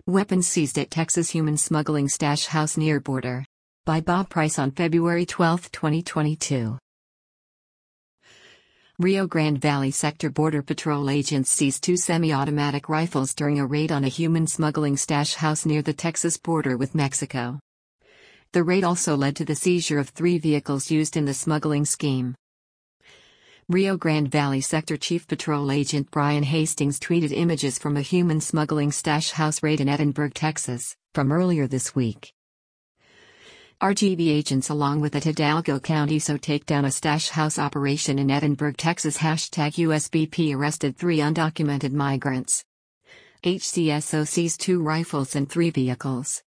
Weapons seized at Texas human smuggling stash house near border. By Bob Price on February 12, 2022. Rio Grande Valley Sector Border Patrol agents seized 2 semi-automatic rifles during a raid on a human smuggling stash house near the Texas border with Mexico. The raid also led to the seizure of 3 vehicles used in the smuggling scheme. Rio Grande Valley Sector Chief Patrol Agent Brian Hastings tweeted images from a human smuggling stash house raid in Edinburg, Texas, from earlier this week. RGV agents along with at Hidalgo County so take down a stash house operation in Edinburg, Texas. #USBP arrested 3 undocumented migrants. HCSO seized 2 rifles and 3 vehicles.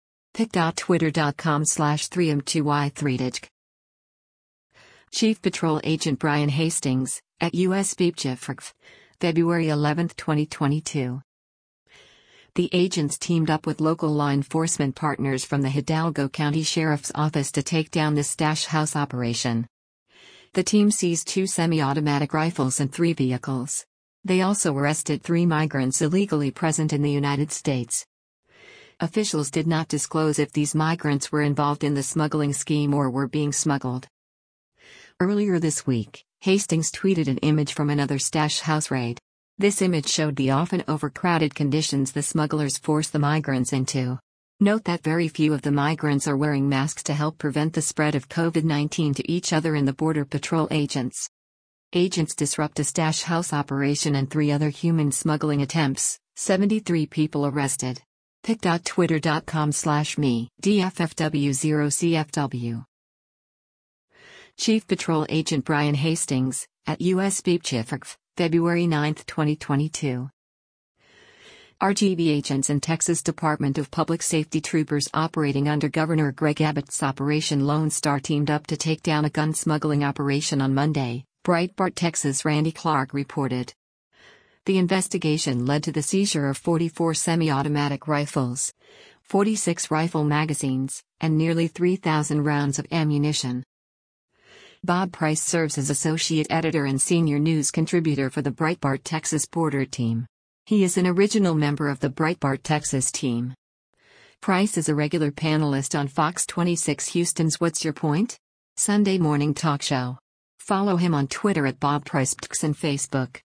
pic.twitter.com/3m2y3dig. Chief Patrol Agent Brian Hastings, at USBP, February 11, 2022. The agents teamed up with local law enforcement partners from the Hidalgo County Sheriff's Office to take down this stash house operation. The team seized 2 semi-automatic rifles and 3 vehicles. They also arrested 3 migrants illegally present in the United States. Officials did not disclose if these migrants were involved in the smuggling scheme or were being smuggled. Earlier this week, Hastings tweeted an image from another stash house raid. This image showed the often overcrowded conditions the smugglers force the migrants into. Note that very few of the migrants are wearing masks to help prevent the spread of COVID-19 to each other and the Border Patrol agents. Agents disrupt a stash house operation and 3 other human smuggling attempts, 73 people arrested. pic.twitter.com/me, DFFW0CFW. Chief Patrol Agent Brian Hastings, at USBP, February 9, 2022. RGV agents and Texas Department of Public Safety troopers operating under Governor Greg Abbott's Operation Lone Star teamed up to take down a gun smuggling operation on Monday, Breitbart Texas' Randy Clark reported. The investigation led to the seizure of 44 semi-automatic rifles, 46 rifle magazines, and nearly 3,000 rounds of ammunition. Bob Price serves as associate editor and senior news contributor for the Breitbart Texas Border team. He is an original member of the Breitbart Texas team. Price is a regular panelist on Fox 26 Houston's What's Your Point? Sunday morning talk show. Follow him on Twitter at Bob Price and Facebook.